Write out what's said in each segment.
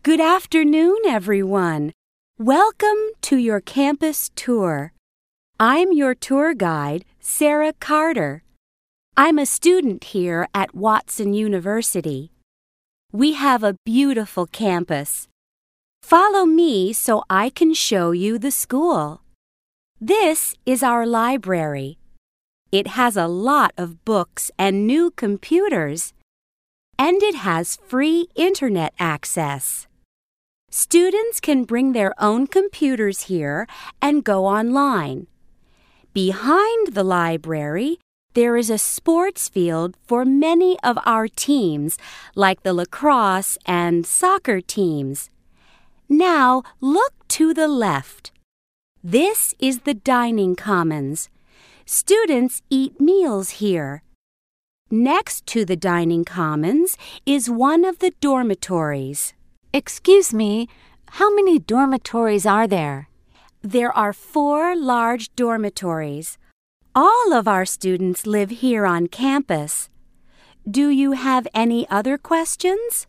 Good afternoon, everyone. Welcome to your campus tour. I'm your tour guide, Sarah Carter. I'm a student here at Watson University. We have a beautiful campus. Follow me so I can show you the school. This is our library. It has a lot of books and new computers, and it has free internet access. Students can bring their own computers here and go online. Behind the library, there is a sports field for many of our teams, like the lacrosse and soccer teams. Now look to the left. This is the dining commons. Students eat meals here. Next to the dining commons is one of the dormitories. Excuse me, how many dormitories are there? There are 4 large dormitories. All of our students live here on campus. Do you have any other questions?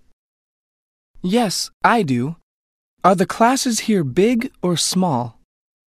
Yes, I do. Are the classes here big or small?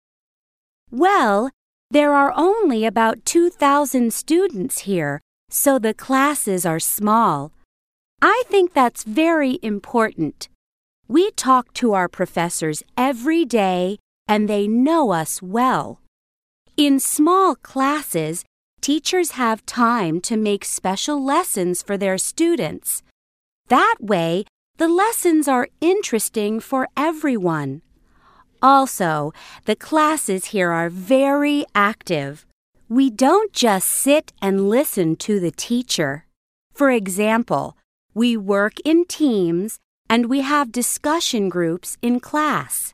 Well, there are only about 2,000 students here, so the classes are small. I think that's very important. We talk to our professors every day, and they know us well. In small classes, teachers have time to make special lessons for their students. That way, the lessons are interesting for everyone. Also, the classes here are very active. We don't just sit and listen to the teacher. For example, we work in teams and we have discussion groups in class.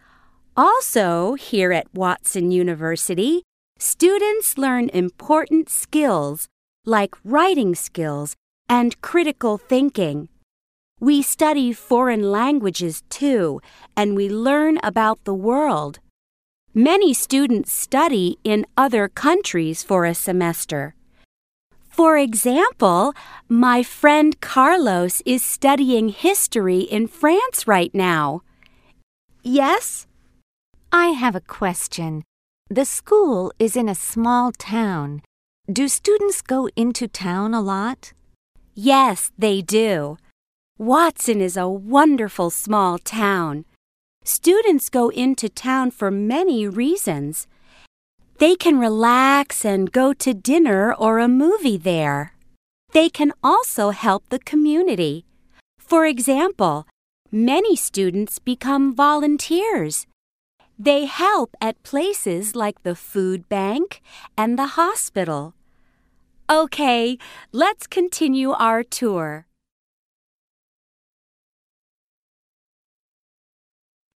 Also, here at Watson University, students learn important skills like writing skills and critical thinking. We study foreign languages too, and we learn about the world. Many students study in other countries for a semester. For example, my friend Carlos is studying history in France right now. Yes? I have a question. The school is in a small town. Do students go into town a lot? Yes, they do. Watson is a wonderful small town. Students go into town for many reasons. They can relax and go to dinner or a movie there. They can also help the community. For example, many students become volunteers. They help at places like the food bank and the hospital. Okay, let's continue our tour.